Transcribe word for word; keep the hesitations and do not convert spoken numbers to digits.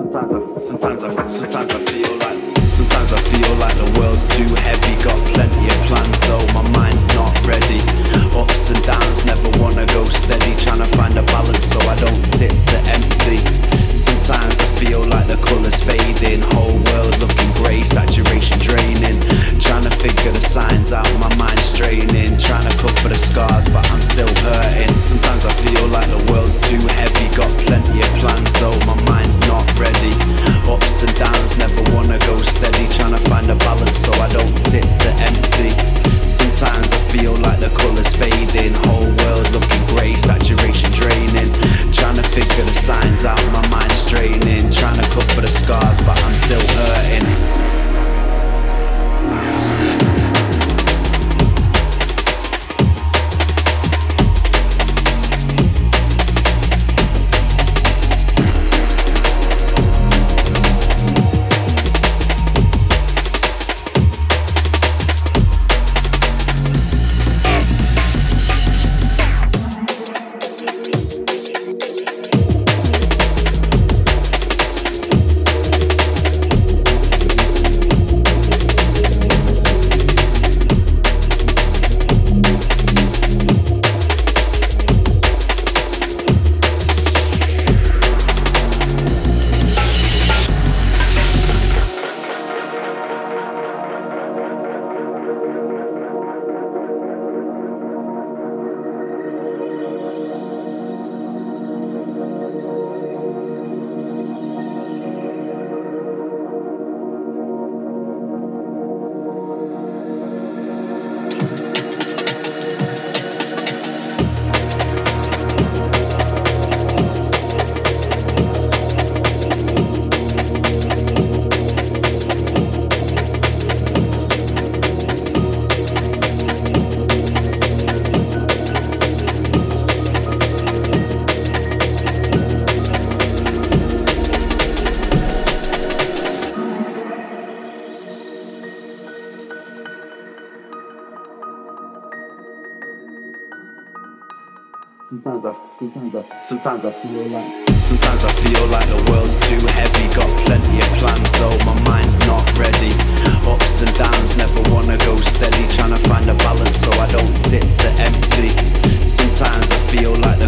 Sometimes I, sometimes I, sometimes I feel like, sometimes I feel like the world's too heavy. Got plenty of plans though, my mind's not ready. Ups and downs, never wanna go steady. Trying to find a balance so I don't tip to empty. Sometimes I feel like the colours fading, whole world looking grey, saturation draining. Trying to figure the signs out, my mind's straining. Trying to cover the scars, but I'm still hurting. Sometimes I feel like the world's too heavy. Got plenty of plans though, my mind's not ready. Ups and downs, never wanna go steady. Trying to find a balance so I don't tip to empty. Sometimes I feel like the colours fading, whole world looking grey, saturation draining. Trying to figure the signs out, my mind's straining. Trying to cover the scars, but I'm still hurting. Sometimes I, sometimes I, sometimes I feel like, sometimes I feel like the world's too heavy. Got plenty of plans though, my mind's not ready. Ups and downs, never wanna go steady. Trying to find a balance so I don't tip to empty. Sometimes I feel like